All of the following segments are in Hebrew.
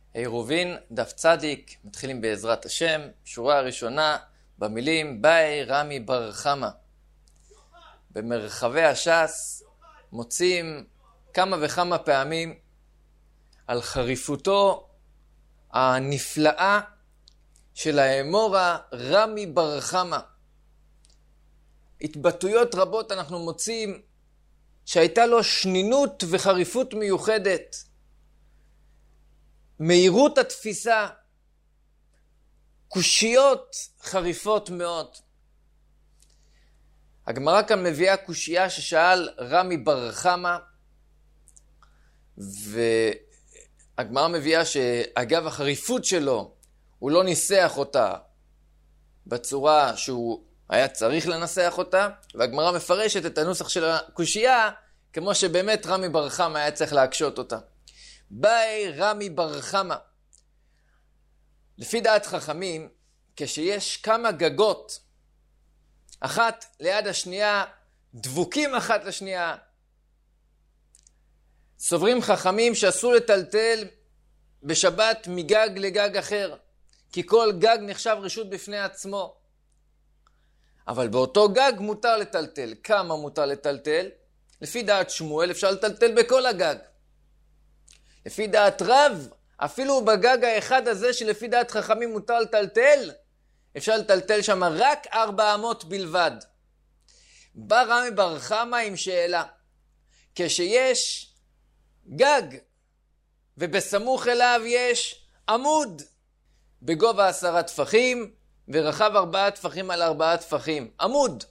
עירובין, דף צדיק, מתחילים בעזרת השם, שורה הראשונה במילים באי רמי בר חמא. במרחבי הש"ס מוצאים כמה וכמה פעמים על חריפותו הנפלאה של האמורה רמי בר חמא. התבטאויות רבות אנחנו מוצאים שהייתה לו שנינות וחריפות מיוחדת, מהירות התפיסה, קושיות חריפות מאוד. הגמרא כאן מביאה קושייה ששאל רמי בר חמא, והגמרא מביאה שאגב החריפות שלו הוא לא ניסח אותה בצורה שהוא היה צריך לנסח אותה, והגמרא מפרשת את הנוסח של הקושייה כמו שבאמת רמי בר חמא היה צריך להקשות אותה. באי רמי בר חמא. לפי דעת חכמים, כשיש כמה גגות, אחת ליד השנייה, דבוקים אחת לשנייה, סוברים חכמים שאסור לטלטל בשבת מגג לגג אחר, כי כל גג נחשב רשות בפני עצמו. אבל באותו גג מותר לטלטל. כמה מותר לטלטל? לפי דעת שמואל אפשר לטלטל בכל הגג. לפי דעת רב, אפילו בגג האחד הזה שלפי דעת חכמים מותר לטלטל, אפשר לטלטל שם רק 400 בלבד. בא רמי בר חמא עם שאלה. כשיש גג ובסמוך אליו יש עמוד בגובה 10 טפחים ורחב 4 טפחים על 4 טפחים, עמוד.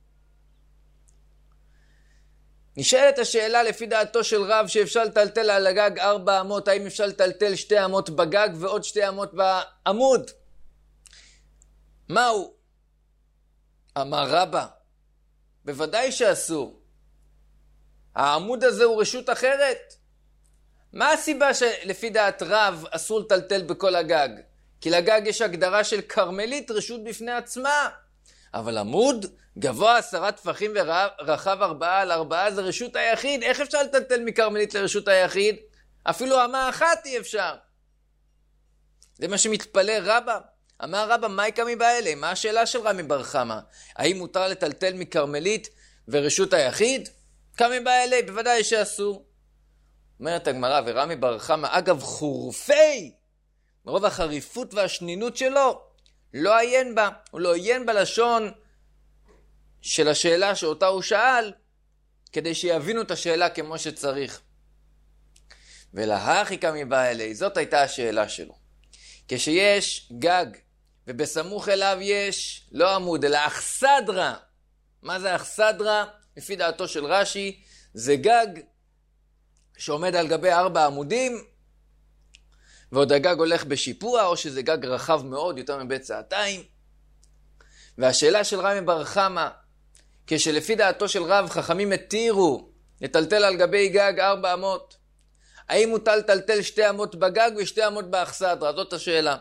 נשאלת השאלה לפי דעתו של רב שאפשר לטלטל על הגג 400, האם אפשר לטלטל 2 אמות בגג ועוד 2 אמות בעמוד? מהו? אמר רבא, בוודאי שאסור. העמוד הזה הוא רשות אחרת. מה הסיבה שלפי דעת רב אסור לטלטל בכל הגג? כי לגג יש הגדרה של קרמלית, רשות בפני עצמה. אבל עמוד גבוה 10 טפחים ורחב 4 על 4 זה רשות היחיד. איך אפשר לטלטל מקרמלית לרשות היחיד? אפילו אמה אחת אי אפשר. זה מה שמתפלא רבא. אמר רבא, מה יקא מבעלה? מה השאלה של רמי בר חמא? האם מותר לטלטל מקרמלית ורשות היחיד? קא מבעלה, בוודאי שאסור. אומרת הגמרא, ורמי בר חמא אגב חורפי, מרוב החריפות והשנינות שלו, לא עיין בה, הוא לא עיין בלשון של השאלה שאותה הוא שאל, כדי שיבינו את השאלה כמו שצריך. ולהכי קא מבעלה, זאת הייתה השאלה שלו. כשיש גג, ובסמוך אליו יש לא עמוד, אלא אכסדרה. מה זה אכסדרה? לפי דעתו של רש"י, זה גג שעומד על גבי 4 עמודים, ועוד הגג הולך בשיפוע, או שזה גג רחב מאוד, יותר מבית שעתיים. והשאלה של רמי בר חמא, כשלפי דעתו של רב חכמים התירו לטלטל על גבי גג 400, האם מותר לטלטל 2 אמות בגג ו2 אמות באכסדרה? זאת השאלה.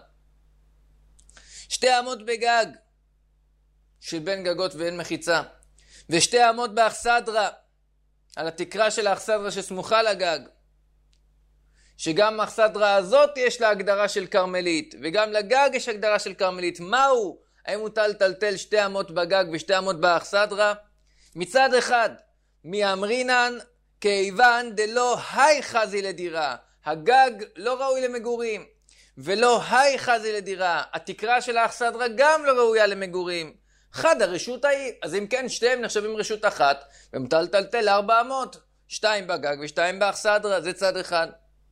2 אמות בגג של בין גגות ואין מחיצה, ו2 אמות באכסדרה על התקרה של האכסדרה שסמוכה לגג, שגם האכסדרה הזאת יש לה הגדרה של קרמלית, וגם לגג יש הגדרה של קרמלית. מהו? האם מותר לטלטל 2 אמות בגג ו2 אמות באכסדרה? מצד אחד, מי אמרינן כיוון דלא היי חזי לדירה. הגג לא ראוי למגורים, ולא היי חזי לדירה. התקרה של האכסדרה גם לא ראויה למגורים. חד הרשות ההיא. אז אם כן, שתיהם נחשבים רשות אחת, ומותר לטלטל 400. 2 בגג ו2 באכסדרה, זה צד אחד.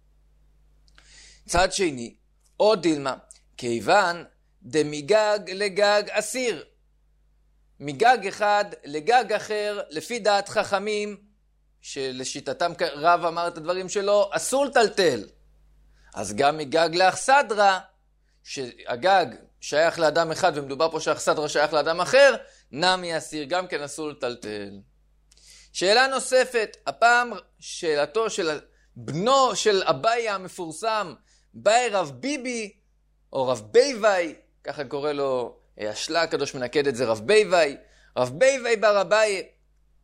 צד שני, עוד דילמה, כיוון דמגג לגג אסיר. מגג אחד לגג אחר, לפי דעת חכמים, שלשיטתם רב אמר את הדברים שלו, אסור לטלטל. אז גם מגג לאכסדרה, שהגג שייך לאדם אחד, ומדובר פה שהאכסדרה שייך לאדם אחר, נמי אסיר, גם כן אסור לטלטל. שאלה נוספת, הפעם שאלתו של בנו של אביי המפורסם, באי רב ביבי, או רב ביבי, ככה קורא לו השלה הקדוש מנקד את זה, רב ביבי. רב ביבי בר אביי,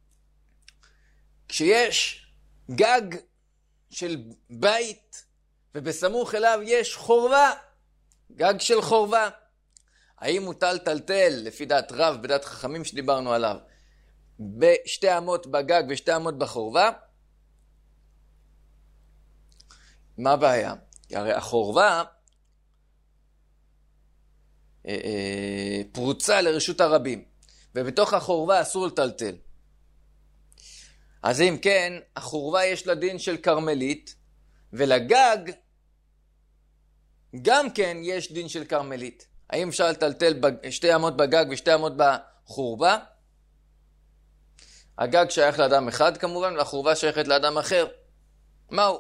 כשיש גג של בית ובסמוך אליו יש חורבה, גג של חורבה. האם מותר לטלטל, לפי דעת רב, בדעת חכמים שדיברנו עליו, בשתי אמות בגג ושתי אמות בחורבה? מה הבעיה? הרי החורבה פרוצה לרשות הרבים, ובתוך החורבה אסור לטלטל. אז אם כן, החורבה יש לה דין של קרמלית, ולגג גם כן יש דין של קרמלית. האם אפשר לטלטל שתי אמות בגג ושתי אמות בחורבה? הגג שייך לאדם אחד כמובן, והחורבה שייכת לאדם אחר. מהו?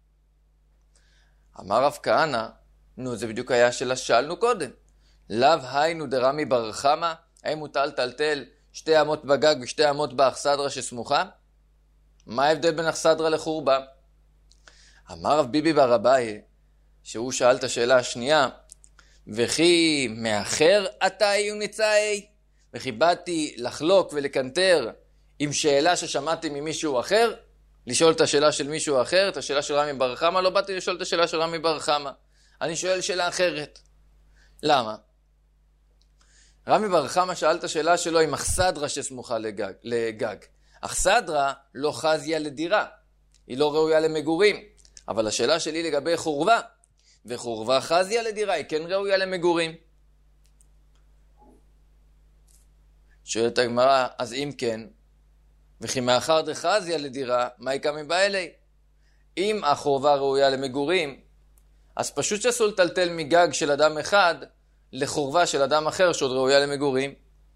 אמר רב כהנא, זה בדיוק היה שאלה ששאלנו קודם. לאו היינו דרמי בר חמא, האם מותר לטלטל שתי אמות בגג ושתי אמות באכסדרה שסמוכה? מה ההבדל בין אכסדרה לחורבה? אמר רב ביבי בר אביי, שהוא שאל את השאלה השנייה, וכי מאחר אתה יוניצאי? וכי באתי לחלוק ולקנטר עם שאלה ששמעתי ממישהו אחר? לשאול את השאלה של מישהו אחר, את השאלה של רמי בר חמא? לא באתי לשאול את השאלה של רמי בר חמא. אני שואל שאלה אחרת. למה? רמי בר חמא שאל את השאלה שלו עם אכסדרה שסמוכה לגג. אכסדרה לא חזיה לדירה, היא לא ראויה למגורים. אבל השאלה שלי לגבי חורבה, וחורבה חזיה לדירה, היא כן ראויה למגורים. שואלת הגמרא, אז אם כן, וכי מאחר דחזיה לדירה, מה יקא מבעלי? אם החורבה ראויה למגורים, אז פשוט שאסור לטלטל מגג של אדם אחד לחורבה של אדם אחר שעוד ראויה למגורים.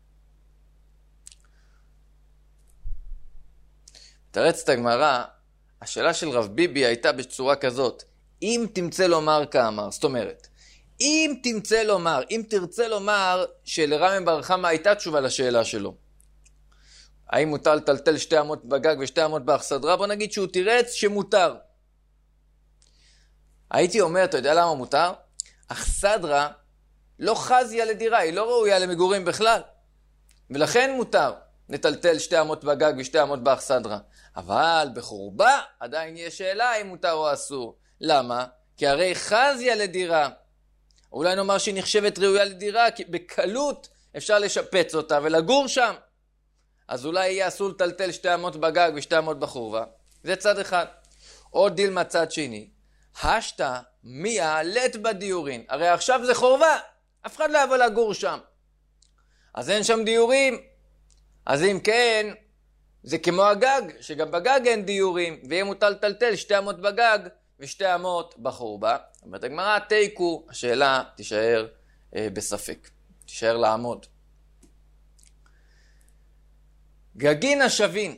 תרץ את הגמרא, השאלה של רב ביבי הייתה בצורה כזאת, אם תמצא לומר כאמר, זאת אומרת, אם תרצה לומר שלרמי בר חמא הייתה תשובה לשאלה שלו, האם מותר לטלטל שתי אמות בגג ושתי אמות באכסדרה? בוא נגיד שהוא תירץ שמותר. הייתי אומר, אתה יודע למה מותר? אכסדרה לא חזיה לדירה, היא לא ראויה למגורים בכלל. ולכן מותר לטלטל שתי אמות בגג ושתי אמות באכסדרה. אבל בחורבה עדיין יש שאלה אם מותר או אסור. למה? כי הרי חזיה לדירה. אולי נאמר שהיא נחשבת ראויה לדירה, כי בקלות אפשר לשפץ אותה ולגור שם. אז אולי יהיה אסור לטלטל שתי אמות בגג ושתי אמות בחורבה. זה צד אחד. עוד דילמה צד שני. השתה מיה לט בדיורין. הרי עכשיו זה חורבה. אף אחד לא יבוא לגור שם. אז אין שם דיורים. אז אם כן, זה כמו הגג, שגם בגג אין דיורים. ויהיה מותר לטלטל שתי אמות בגג ושתי אמות בחורבה. אומרת הגמרא, תיקו, השאלה תישאר בספק. תישאר לעמוד. גגין השווין.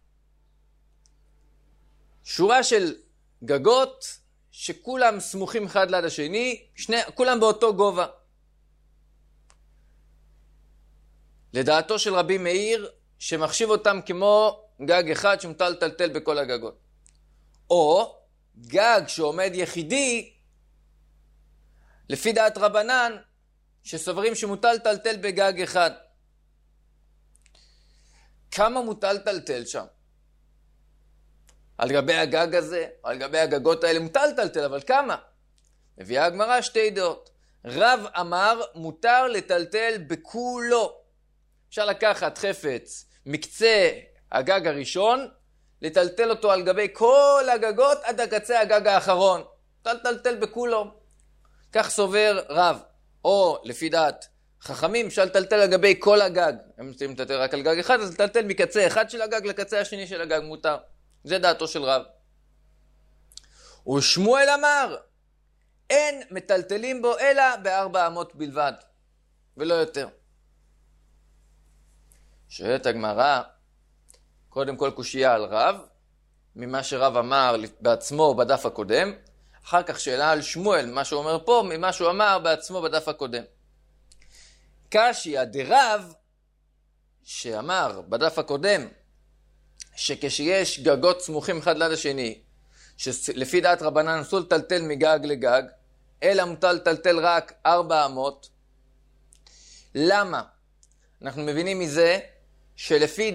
שורה של גגות שכולם סמוכים אחד ליד השני, כולם באותו גובה. לדעתו של רבי מאיר, שמחשיב אותם כמו גג אחד שמותר לטלטל בכל הגגות. או גג שעומד יחידי, לפי דעת רבנן, שסוברים שמותר לטלטל בגג אחד. כמה מותר לטלטל שם? על גבי הגג הזה, או על גבי הגגות האלה מותר לטלטל, אבל כמה? מביאה הגמרא שתי דעות. רב אמר מותר לטלטל בכולו. אפשר לקחת חפץ מקצה הגג הראשון, לטלטל אותו על גבי כל הגגות עד הקצה הגג האחרון. לטלטל בכולו. כך סובר רב. או לפי דעת חכמים, אפשר לטלטל על גבי כל הגג. אם רוצים לטלטל רק על גג אחד, אז לטלטל מקצה אחד של הגג לקצה השני של הגג מותר. זה דעתו של רב. ושמואל אמר, אין מטלטלים בו אלא ב4 אמות בלבד, ולא יותר. שואלת הגמרא, קודם כל קושייה על רב, ממה שרב אמר בעצמו בדף הקודם, אחר כך שאלה על שמואל, מה שהוא אומר פה, ממה שהוא אמר בעצמו בדף הקודם. קשיא דרב, שאמר בדף הקודם, שכשיש גגות סמוכים אחד ליד השני, שלפי דעת רבנן אסור לטלטל מגג לגג, אלא מותר לטלטל רק 4 אמות. למה? אנחנו מבינים מזה שלפי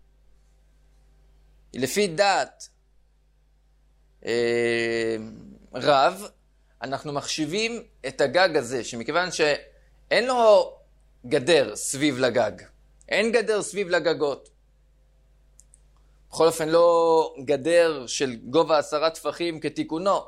דעת רב, אנחנו מחשיבים את הגג הזה, שמכיוון שאין לו גדר סביב לגג, אין גדר סביב לגגות. בכל אופן לא גדר של גובה 10 טפחים כתיקונו.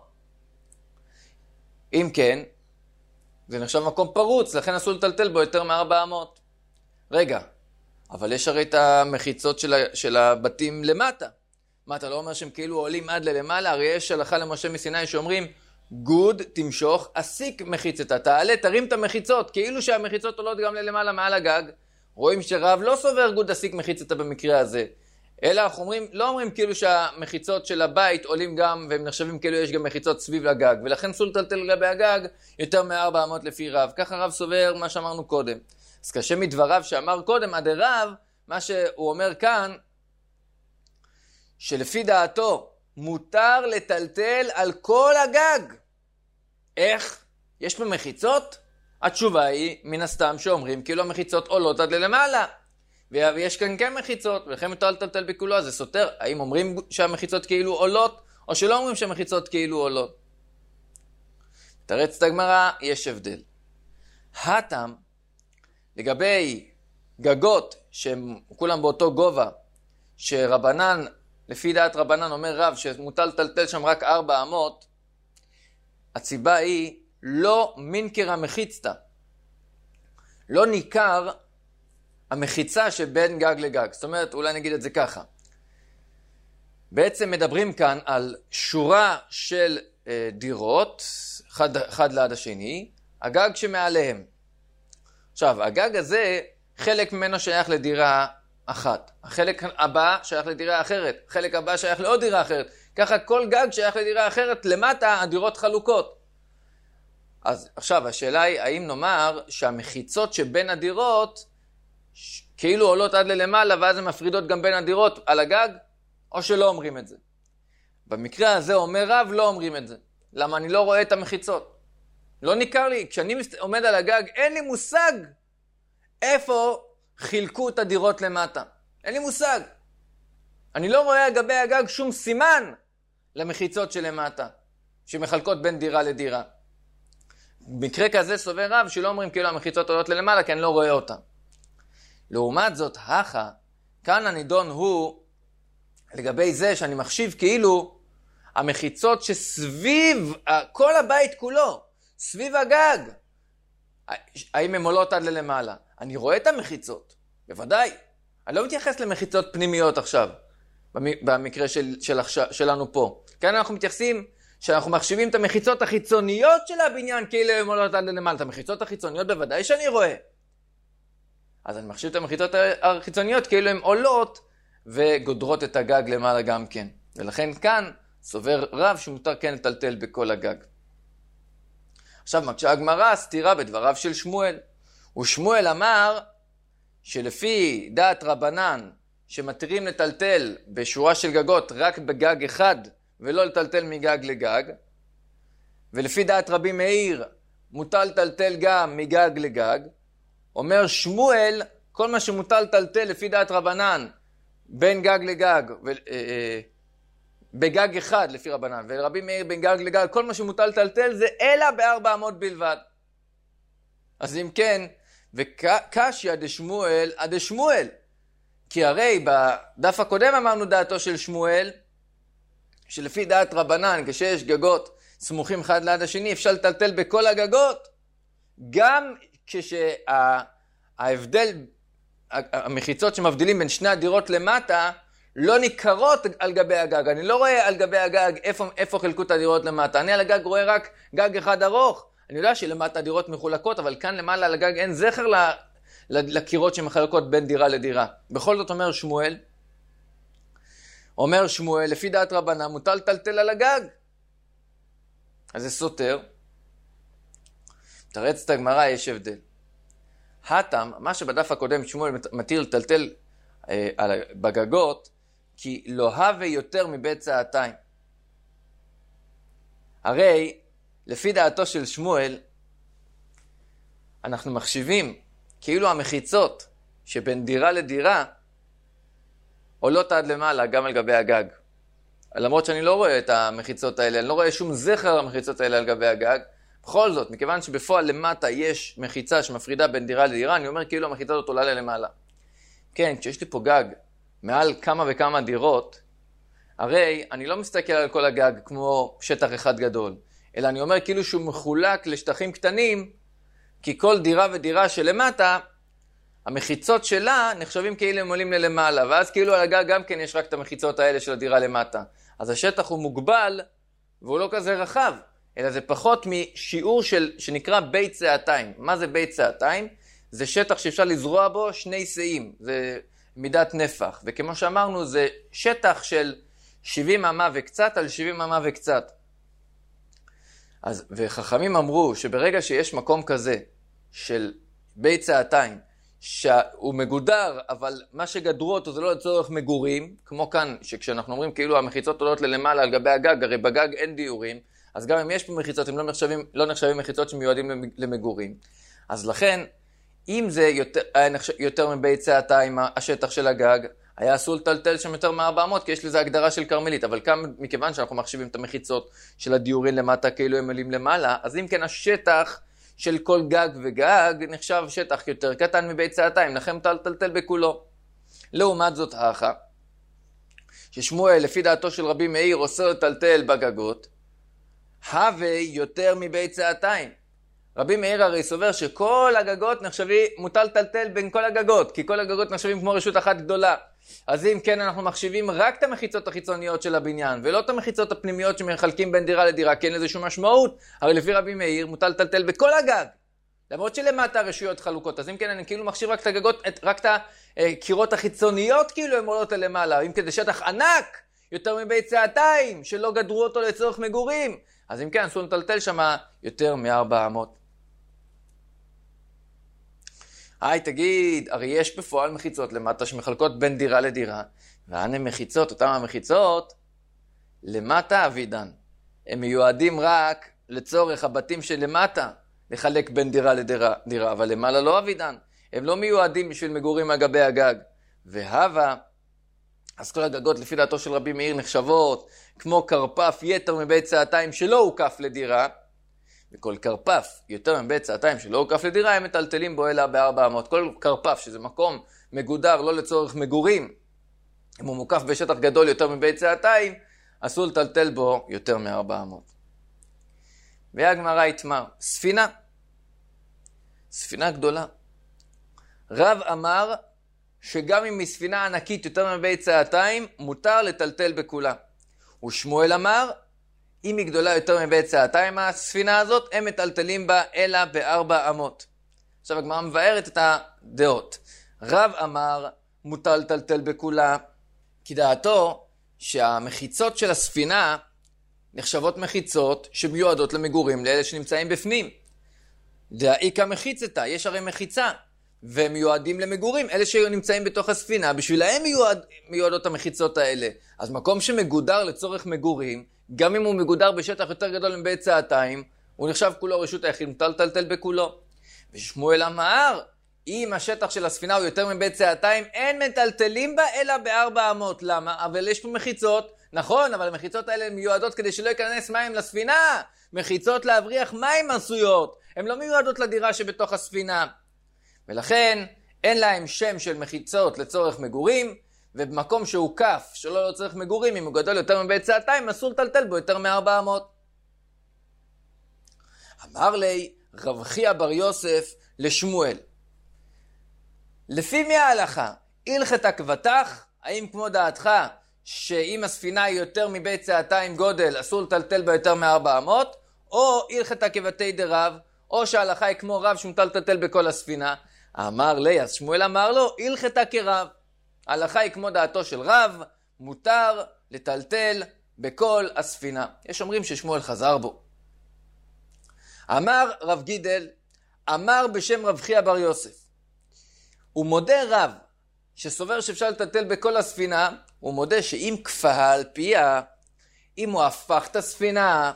אם כן, זה נחשב מקום פרוץ, לכן אסור לטלטל בו יותר מ-400. רגע, אבל יש הרי את המחיצות של הבתים למטה. מה, אתה לא אומר שהם כאילו עולים עד ללמעלה? הרי יש הלכה למשה מסיני שאומרים, גוד תמשוך, אסיק מחיצתה, תעלה, תרים את המחיצות, כאילו שהמחיצות עולות גם ללמעלה מעל הגג. רואים שרב לא סובר גוד אסיק מחיצתה במקרה הזה. אלא אנחנו לא אומרים כאילו שהמחיצות של הבית עולים גם, והם נחשבים כאילו יש גם מחיצות סביב לגג, ולכן אסור לטלטל לגבי הגג יותר מ-400 לפי רב. ככה רב סובר מה שאמרנו קודם. אז קשה מדבריו שאמר קודם, עד הרב, מה שהוא אומר כאן, שלפי דעתו מותר לטלטל על כל הגג. איך? יש פה מחיצות? התשובה היא מן הסתם שאומרים כאילו המחיצות עולות עד ללמעלה. ויש כאן כן מחיצות, ולכן מותר לטלטל בכולו, אז זה סותר. האם אומרים שהמחיצות כאילו עולות, או שלא אומרים שהמחיצות כאילו עולות? תרץ את הגמרא, יש הבדל. הטעם, לגבי גגות שהם כולם באותו גובה, שרבנן, לפי דעת רבנן אומר רב, שמוטל לטלטל שם רק 400, הסיבה היא לא מינקר המחיצתא. לא ניכר המחיצה שבין גג לגג. זאת אומרת, אולי נגיד את זה ככה. בעצם מדברים כאן על שורה של דירות, אחד ליד השני, הגג שמעליהם. עכשיו, הגג הזה, חלק ממנו שייך לדירה אחת. החלק הבא שייך לדירה אחרת. החלק הבא שייך לעוד דירה אחרת. ככה כל גג שייך לדירה אחרת, למטה הדירות חלוקות. אז עכשיו, השאלה היא, האם נאמר שהמחיצות שבין הדירות, כאילו עולות עד ללמעלה, ואז הן מפרידות גם בין הדירות על הגג, או שלא אומרים את זה. במקרה הזה אומר רב, לא אומרים את זה. למה? אני לא רואה את המחיצות. לא ניכר לי, כשאני עומד על הגג, אין לי מושג איפה חילקו את הדירות למטה. אין לי מושג. אני לא רואה על גבי הגג שום סימן למחיצות שלמטה, שמחלקות בין דירה לדירה. במקרה כזה סובר רב, שלא אומרים כאילו המחיצות עולות ללמעלה, כי אני לא רואה אותן. לעומת זאת, כאן הנידון הוא לגבי זה שאני מחשיב כאילו המחיצות שסביב כל הבית כולו, סביב הגג, האם הן עולות עד ללמעלה? אני רואה את המחיצות, בוודאי. אני לא מתייחס למחיצות פנימיות עכשיו, במקרה שלנו פה. כאן אנחנו מתייחסים שאנחנו מחשיבים את המחיצות החיצוניות של הבניין כאילו הן עולות עד ללמעלה. את המחיצות החיצוניות בוודאי שאני רואה. אז אני מחשיב את המחיצות החיצוניות כאילו הן עולות וגודרות את הגג למעלה גם כן. ולכן כאן סובר רב שמותר כן לטלטל בכל הגג. עכשיו מקשה הגמרא סתירה בדבריו של שמואל. ושמואל אמר שלפי דעת רבנן שמתירים לטלטל בשורה של גגות רק בגג אחד ולא לטלטל מגג לגג, ולפי דעת רבי מאיר מותר לטלטל גם מגג לגג, אומר שמואל, כל מה שמוטל לטלטל לפי דעת רבנן, בין גג לגג, בגג אחד לפי רבנן, ורבי מאיר בין גג לגג, כל מה שמוטל לטלטל זה אלא ב-400 בלבד. אז אם כן, וקשיא דשמואל עד שמואל, כי הרי בדף הקודם אמרנו דעתו של שמואל, שלפי דעת רבנן, כשיש גגות סמוכים אחד ליד השני, אפשר לטלטל בכל הגגות, גם כשההבדל, המחיצות שמבדילים בין שני הדירות למטה, לא ניכרות על גבי הגג. אני לא רואה על גבי הגג איפה חלקו את הדירות למטה. אני על הגג רואה רק גג אחד ארוך. אני יודע שלמטה הדירות מחולקות, אבל כאן למעלה על הגג אין זכר לקירות שמחלקות בין דירה לדירה. בכל זאת אומר שמואל, לפי דעת רבנן, מותר לטלטל על הגג. אז זה סותר. תרץ את הגמרא, יש הבדל. הטעם, מה שבדף הקודם שמואל מתיר לטלטל בגגות, כי לא הווה יותר מבית צעתיים. הרי, לפי דעתו של שמואל, אנחנו מחשיבים כאילו המחיצות שבין דירה לדירה עולות עד למעלה גם על גבי הגג. למרות שאני לא רואה את המחיצות האלה, אני לא רואה שום זכר למחיצות האלה על גבי הגג. בכל זאת, מכיוון שבפועל למטה יש מחיצה שמפרידה בין דירה לדירה, אני אומר כאילו המחיצה הזאת עולה למעלה. כן, כשיש לי פה גג מעל כמה וכמה דירות, הרי אני לא מסתכל על כל הגג כמו שטח אחד גדול, אלא אני אומר כאילו שהוא מחולק לשטחים קטנים, כי כל דירה ודירה שלמטה, המחיצות שלה נחשבים כאילו הם עולים ללמעלה, ואז כאילו על הגג גם כן יש רק את המחיצות האלה של הדירה למטה. אז השטח הוא מוגבל, והוא לא כזה רחב, אלא זה פחות משיעור שנקרא בית צעתיים. מה זה בית צעתיים? זה שטח שאפשר לזרוע בו שני שאים, זה מידת נפח, וכמו שאמרנו זה שטח של 70 אמה וקצת על 70 אמה וקצת. וחכמים אמרו שברגע שיש מקום כזה של בית צעתיים, שהוא מגודר, אבל מה שגדרו אותו זה לא לצורך מגורים, כמו כאן, שכשאנחנו אומרים כאילו המחיצות עולות ללמעלה על גבי הגג, הרי בגג אין דיורים, אז גם אם יש פה מחיצות, הם לא נחשבים מחיצות שמיועדים למגורים. אז לכן, אם זה יותר מבית צעתיים, השטח של הגג, היה אסור לטלטל שם יותר מ-400, כי יש לזה הגדרה של קרמלית, אבל כאן, מכיוון שאנחנו מחשיבים את המחיצות של הדיורים למטה, כאילו הם עולים למעלה, אז אם כן השטח של כל גג וגג נחשב שטח יותר קטן מבית צעתיים, לכן לטלטל בכולו. לעומת זאת האחה, ששמואל לפי דעתו של רבי מאיר אוסר לטלטל בגגות, הווה יותר מבית צעתיים. רבי מאיר הרי סובר שכל הגגות נחשבים, מוטל לטלטל בין כל הגגות, כי כל הגגות נחשבים כמו רשות אחת גדולה. אז אם כן אנחנו מחשיבים רק את המחיצות החיצוניות של הבניין, ולא את המחיצות הפנימיות שמחלקים בין דירה לדירה, כי אין לזה שום משמעות. הרי לפי רבי מאיר מוטל לטלטל בכל הגג, למרות שלמטה הרשויות חלוקות. אז אם כן אני כאילו מחשיב רק את הגגות, רק את הקירות החיצוניות כאילו הן עולות למעלה. אם כדי שטח ענק, יותר מבית צעתיים, שלא גדרו אותו לצורך מגורים, אז אם כן אסור לטלטל שם יותר מ-400. תגיד, הרי יש בפועל מחיצות למטה שמחלקות בין דירה לדירה, והנה מחיצות, אותם המחיצות, למטה אבידן. הם מיועדים רק לצורך הבתים שלמטה, לחלק בין דירה לדירה, אבל למעלה לא אבידן. הם לא מיועדים בשביל מגורים על גבי הגג. והווה, אז כל הגגות לפי דעתו של רבי מאיר נחשבות, כמו קרפף יתר מבית צעתיים שלא הוקף לדירה, וכל קרפף יותר מבית צעתיים שלא הוקף לדירה, הם מטלטלים בו אלא ב-400. כל קרפף, שזה מקום מגודר לא לצורך מגורים, אם הוא מוקף בשטח גדול יותר מבית צעתיים, אסור לטלטל בו יותר מ-400. והגמרא התמר, ספינה גדולה. רב אמר שגם אם מספינה ענקית יותר מבית צעתיים, מותר לטלטל בכולה. ושמואל אמר, אם היא גדולה יותר מבית צעתיים הספינה הזאת, הם מטלטלים בה אלא ב-400. עכשיו הגמרא מבארת את הדעות. רב אמר, מותר לטלטל בכולה, כי דעתו שהמחיצות של הספינה נחשבות מחיצות שמיועדות למגורים לאלה שנמצאים בפנים. דאיקה מחיצתה, יש הרי מחיצה, והם מיועדים למגורים, אלה שנמצאים בתוך הספינה, בשבילהם מיועדות המחיצות האלה. אז מקום שמגודר לצורך מגורים, גם אם הוא מגודר בשטח יותר גדול מבית צעתיים, הוא נחשב כולו רשות היחיד, מותר לטלטל בכולו. ושמואל אמר, אם השטח של הספינה הוא יותר מבית צעתיים, אין מטלטלים בה אלא ב-400. למה? אבל יש פה מחיצות, נכון, אבל המחיצות האלה מיועדות כדי שלא ייכנס מים לספינה. מחיצות להבריח מים עשויות, הן לא מיועדות לדירה שבתוך הספינה. ולכן אין להם שם של מחיצות לצורך מגורים, ובמקום שהוא כף שלא לצורך מגורים, אם הוא גדול יותר מבית צעתיים, אסור לטלטל בו יותר מ-400. אמר לי רב חייא בר יוסף לשמואל, לפי מי ההלכה? הלכת עקבתך? האם כמו דעתך שאם הספינה היא יותר מבית צעתיים גודל, אסור לטלטל בה יותר מ-400? או הלכת עקבתי דרב? או שההלכה היא כמו רב שמותר לטלטל בכל הספינה? אמר לי, אז שמואל אמר לו, הלכתה כרב. ההלכה היא כמו דעתו של רב, מותר לטלטל בכל הספינה. יש אומרים ששמואל חזר בו. אמר רב גידל, אמר בשם רב חייא בר יוסף. הוא מודה רב שסובר שאפשר לטלטל בכל הספינה, הוא מודה שאם כפה על פיה, אם הוא הפך את הספינה,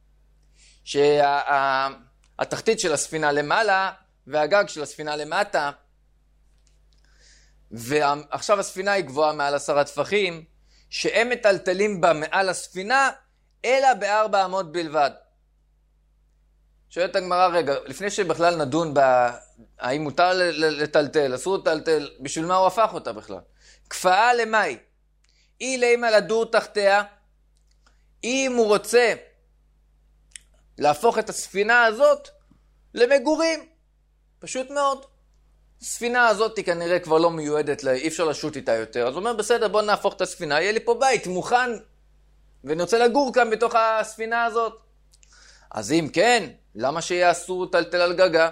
שהתחתית של הספינה למעלה והגג של הספינה למטה, ועכשיו הספינה היא גבוהה מעל 10 טפחים, שהם מטלטלים בה מעל הספינה, אלא ב4 אמות בלבד. שואלת הגמרא, רגע, לפני שבכלל נדון האם מותר לטלטל, אסור לטלטל, בשביל מה הוא הפך אותה בכלל? כפאה למאי, אי לימה לדור תחתיה, אם הוא רוצה להפוך את הספינה הזאת למגורים, פשוט מאוד. הספינה הזאת היא כנראה כבר לא מיועדת, אי אפשר לשוט איתה יותר, אז הוא אומר, בסדר, בוא נהפוך את הספינה, יהיה לי פה בית מוכן, ואני רוצה לגור כאן בתוך הספינה הזאת. אז אם כן, למה שיהיה אסור לטלטל על גגה?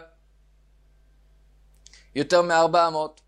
יותר מ400.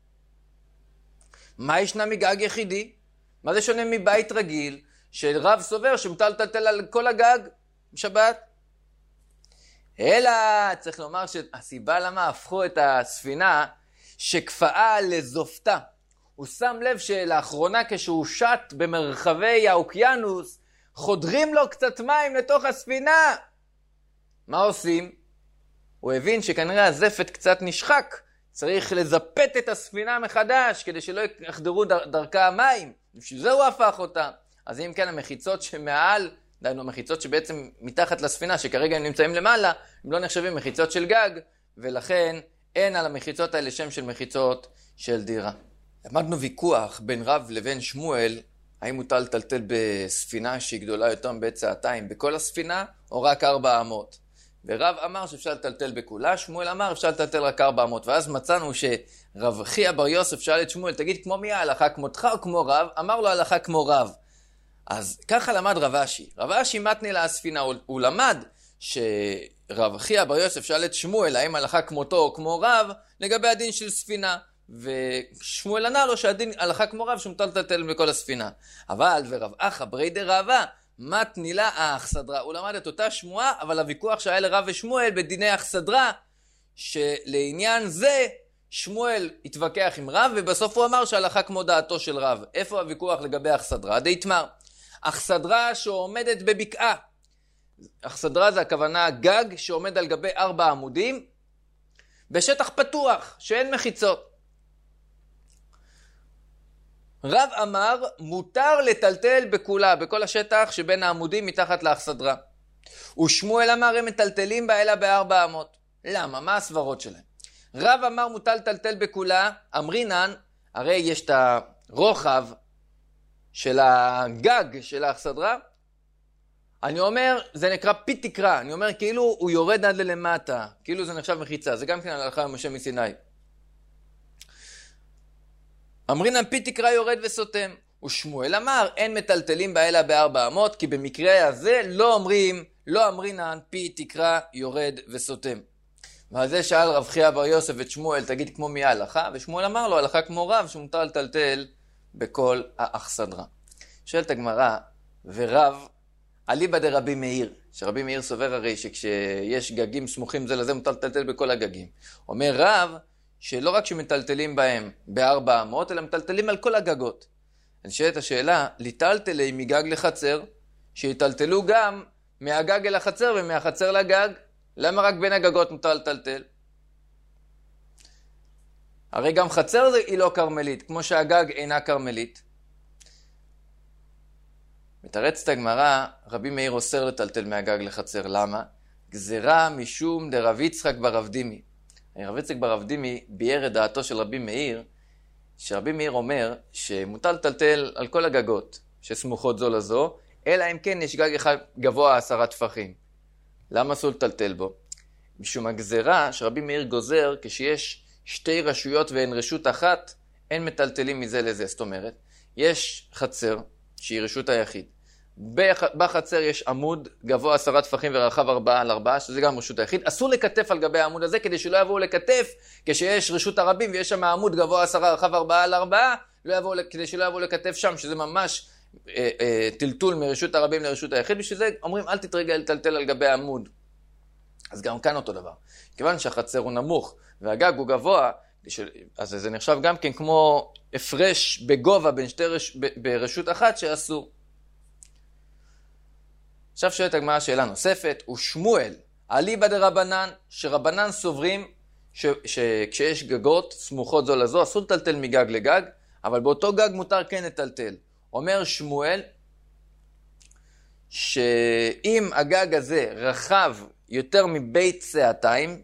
מה ישנה מגג יחידי? מה זה שונה מבית רגיל, שרב סובר שמותר לטלטל על כל הגג בשבת? אלא צריך לומר שהסיבה למה הפכו את הספינה, שכפאה לזופתה. הוא שם לב שלאחרונה כשהוא שט במרחבי האוקיינוס, חודרים לו קצת מים לתוך הספינה. מה עושים? הוא הבין שכנראה הזפת קצת נשחק, צריך לזפת את הספינה מחדש, כדי שלא יחדרו דרכה המים. בשביל זה הוא הפך אותה. אז אם כן, המחיצות שמעל, דיינו המחיצות שבעצם מתחת לספינה, שכרגע הם נמצאים למעלה, הם לא נחשבים מחיצות של גג, ולכן אין על המחיצות האלה שם של מחיצות של דירה. למדנו ויכוח בין רב לבין שמואל, האם מותר לטלטל בספינה שהיא גדולה יותר מבית שעתיים בכל הספינה, או רק 400. ורב אמר שאפשר לטלטל בכולה, שמואל אמר אפשר לטלטל רק 400. ואז מצאנו שרב חייא בר יוסף שאל את שמואל, תגיד כמו מי ההלכה, כמותך או כמו רב? אמר לו ההלכה כמו רב. אז ככה למד רב אשי. רב אשי מתני לה הספינה, הוא למד שרב חייא בר יוסף שאל את שמואל, האם ההלכה כמותו או כמו רב, לגבי הדין של ספינה. ושמואל ענה לו שהדין הלכה כמו רב שמותר לטלטל בכל הספינה. אבל ורב אחא ברי דרבא מתני לה האכסדרה. הוא למד את אותה שמועה, אבל הוויכוח שהיה לרב ושמואל בדיני אכסדרה, שלעניין זה שמואל התווכח עם רב, ובסוף הוא אמר שההלכה כמו דעתו של רב. איפה הוויכוח לגבי אכסדרה? דאיתמר, אכסדרה שעומדת בבקעה. אכסדרה זה הכוונה גג שעומד על גבי 4 עמודים, בשטח פתוח, שאין מחיצות. רב אמר, מותר לטלטל בכולה, בכל השטח שבין העמודים מתחת לאכסדרה. ושמואל אמר, הם מטלטלים בה אלא ב400. למה? מה הסברות שלהם? רב אמר, מותר לטלטל בכולה, אמרינן, הרי יש את הרוחב של הגג של האכסדרה. אני אומר, זה נקרא פי תקרה, אני אומר כאילו הוא יורד עד ללמטה, כאילו זה נחשב מחיצה, זה גם כן הלכה משה מסיני. אמרינן פי תקרה יורד וסותם. ושמואל אמר, אין מטלטלים בה אלא ב400, כי במקרה הזה לא אמרינן פי תקרה יורד וסותם. ועל זה שאל רב חייא בר יוסף את שמואל, תגיד כמו מי ההלכה? ושמואל אמר לו, הלכה כמו רב שמותר לטלטל בכל האכסדרה. שואלת הגמרא, ורב אליבא דרבי מאיר, שרבי מאיר סובר הרי שכשיש גגים סמוכים זה לזה מותר לטלטל בכל הגגים. אומר רב שלא רק שמטלטלים בהם ב400, אלא מטלטלים על כל הגגות. אני שואל את השאלה, לטלטלי מגג לחצר, שיטלטלו גם מהגג אל החצר ומהחצר לגג, למה רק בין הגגות מותר לטלטל? הרי גם חצר היא לא קרמלית, כמו שהגג אינה קרמלית. מתרצת הגמרא, רבי מאיר אוסר לטלטל מהגג לחצר, למה? גזרה משום דרב יצחק ברב דימי. רב יצחק ברב דימי ביאר את דעתו של רבי מאיר, שרבי מאיר אומר שמותר לטלטל על כל הגגות שסמוכות זו לזו, אלא אם כן יש גג אחד גבוה 10 טפחים. למה אסור לטלטל בו? משום הגזרה שרבי מאיר גוזר, כשיש 2 רשויות ואין רשות אחת, אין מטלטלים מזה לזה. זאת אומרת, יש חצר שהיא רשות היחיד. בחצר יש עמוד גבוה 10 טפחים ורחב 4x4, שזה גם רשות היחיד. אסור לקטף על גבי העמוד הזה, כדי שלא יבואו לקטף, כשיש רשות הרבים ויש שם עמוד גבוה 10 רחב 4x4, כדי שלא יבואו לקטף שם, שזה ממש טלטול מרשות הרבים לרשות היחיד. בשביל זה אומרים, אל תתרגל לטלטל על גבי העמוד. אז גם כאן אותו דבר. כיוון שהחצר הוא נמוך והגג הוא גבוה, אז זה נחשב גם כן כמו הפרש בגובה בין ברשות אחת שאסור. עכשיו שואלת הגמרא שאלה נוספת, ושמואל, אליבא דרבנן, שרבנן סוברים שכשיש גגות סמוכות זו לזו, אסור לטלטל מגג לגג, אבל באותו גג מותר כן לטלטל. אומר שמואל, שאם הגג הזה רחב יותר מבית צעתיים,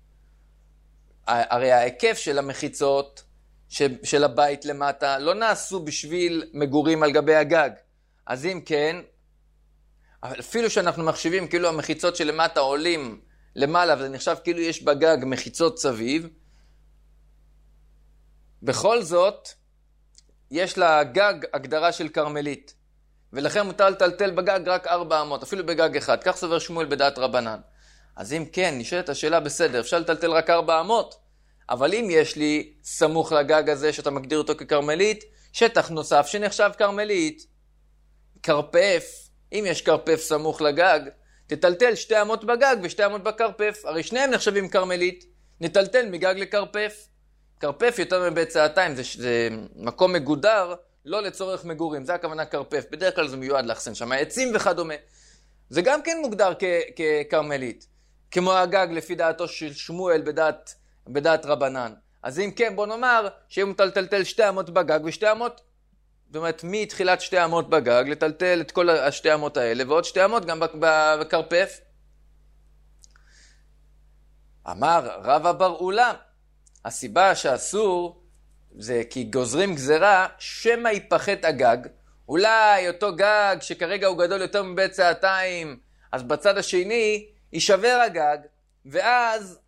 הרי ההיקף של המחיצות של הבית למטה לא נעשו בשביל מגורים על גבי הגג. אז אם כן, אפילו שאנחנו מחשיבים כאילו המחיצות שלמטה עולים למעלה, וזה נחשב כאילו יש בגג מחיצות סביב, בכל זאת, יש לגג הגדרה של קרמלית, ולכן מותר לטלטל בגג רק 400, אפילו בגג אחד, כך סובר שמואל בדעת רבנן. אז אם כן, נשאלת השאלה בסדר, אפשר לטלטל רק 400, אבל אם יש לי סמוך לגג הזה שאתה מגדיר אותו כקרמלית, שטח נוסף שנחשב קרמלית, קרפף, אם יש קרפף סמוך לגג, תטלטל 2 אמות בגג ו2 אמות בקרפף, הרי שניהם נחשבים קרמלית, נטלטל מגג לקרפף. קרפף יותר מבית צעתיים, זה מקום מגודר, לא לצורך מגורים, זה הכוונה קרפף, בדרך כלל זה מיועד לאחסן שם עצים וכדומה. זה גם כן מוגדר כקרמלית, כמו הגג לפי דעתו של שמואל בדעת רבנן. אז אם כן, בוא נאמר שאם תטלטל 2 אמות בגג ו2 אמות, זאת אומרת, מתחילת 2 אמות בגג, לטלטל את כל 2 אמות האלה, ועוד 2 אמות גם בקרפף. אמר רבא בר אולה, הסיבה שאסור זה כי גוזרים גזרה שמא ייפחת הגג. אולי אותו גג שכרגע הוא גדול יותר מבית צעתיים, אז בצד השני יישבר הגג, ואז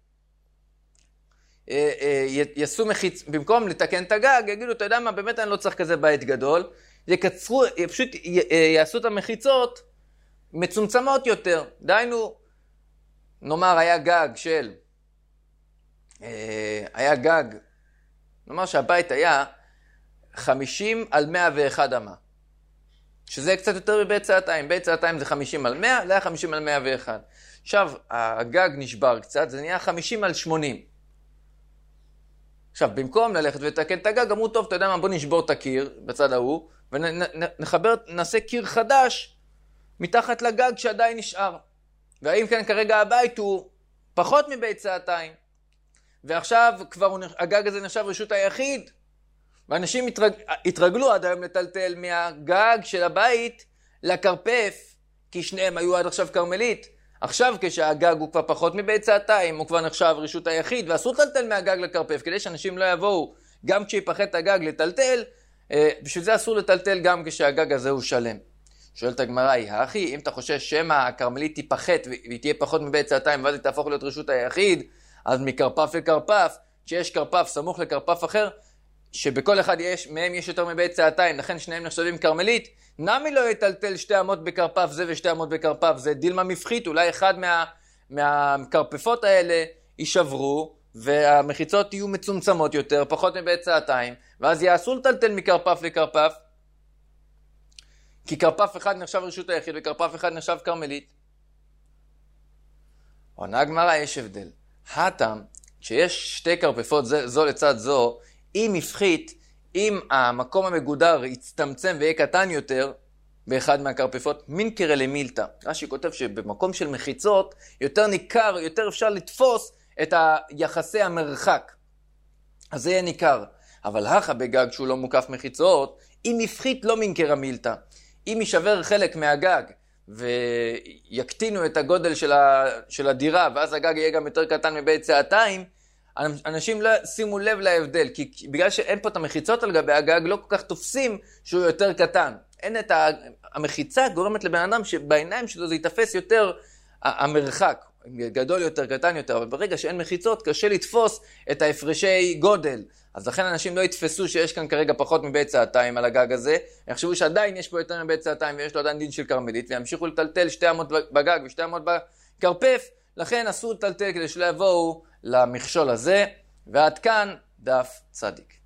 יעשו מחיץ, במקום לתקן את הגג, יגידו, אתה יודע מה, באמת אני לא צריך כזה בית גדול, יקצרו, פשוט יעשו את המחיצות מצומצמות יותר. דיינו, נאמר היה גג של, נאמר שהבית היה 50 על 101 אמה, שזה קצת יותר מבית צעתיים, בית צעתיים זה 50 על 100, זה היה 50 על 101. עכשיו, הגג נשבר קצת, זה נהיה 50 על 80. עכשיו, במקום ללכת ולתקן את הגג, אמרו, טוב, אתה יודע מה, בוא נשבור את הקיר בצד ההוא, ונעשה קיר חדש מתחת לגג שעדיין נשאר. והאם כאן כרגע הבית הוא פחות מבית צעתיים, ועכשיו כבר הגג הזה נחשב רשות היחיד, ואנשים התרגלו עד היום לטלטל מהגג של הבית לקרפף, כי שניהם היו עד עכשיו קרמלית. עכשיו כשהגג הוא כבר פחות מבית צעתיים, הוא כבר נחשב רשות היחיד, ואסור לטלטל מהגג לקרפף, כדי שאנשים לא יבואו גם כשיפחת הגג לטלטל, בשביל זה אסור לטלטל גם כשהגג הזה הוא שלם. שואלת הגמרא, אחי, אם אתה חושש שמא הקרמלית תיפחת והיא תהיה פחות מבית צעתיים, ואז היא תהפוך להיות רשות היחיד, אז מקרפף לקרפף, שיש קרפף סמוך לקרפף אחר, שבכל אחד מהם יש יותר מבית צעתיים, לכן שניהם נחשבים קרמלית, נמי לא יטלטל 2 אמות בקרפף זה ו2 אמות בקרפף זה, דילמה מפחית, אולי אחד מהקרפפות האלה יישברו, והמחיצות יהיו מצומצמות יותר, פחות מבית צעתיים, ואז יעשו לטלטל מקרפף לקרפף, כי קרפף אחד נחשב רשות היחיד וקרפף אחד נחשב קרמלית. עונה הגמרא, יש הבדל. הטעם, כשיש 2 קרפפות זו לצד זו, אם יפחית, אם המקום המגודר יצטמצם ויהיה קטן יותר באחד מהקרפפות, מינקרא למילתא. רש"י כותב שבמקום של מחיצות יותר ניכר, יותר אפשר לתפוס את יחסי המרחק. אז זה יהיה ניכר. אבל הכה בגג שהוא לא מוקף מחיצות, אם יפחית לא מינקרא מילתא. אם יישבר חלק מהגג ויקטינו את הגודל של הדירה, ואז הגג יהיה גם יותר קטן מבית צעתיים, אנשים לא שימו לב להבדל, כי בגלל שאין פה את המחיצות על גבי הגג, לא כל כך תופסים שהוא יותר קטן. אין את המחיצה גורמת לבן אדם שבעיניים שלו זה יתפס יותר המרחק, גדול יותר, קטן יותר, אבל ברגע שאין מחיצות קשה לתפוס את ההפרשי גודל. אז לכן אנשים לא יתפסו שיש כאן כרגע פחות מבית צעתיים על הגג הזה, יחשבו שעדיין יש פה יותר מבית צעתיים ויש לו עדיין דין של קרמלית, וימשיכו לטלטל 2 אמות בגג ו2 אמות בקרפף, לכן אסור לטלטל כדי שלא יבואו למכשול הזה. ועד כאן דף צדיק.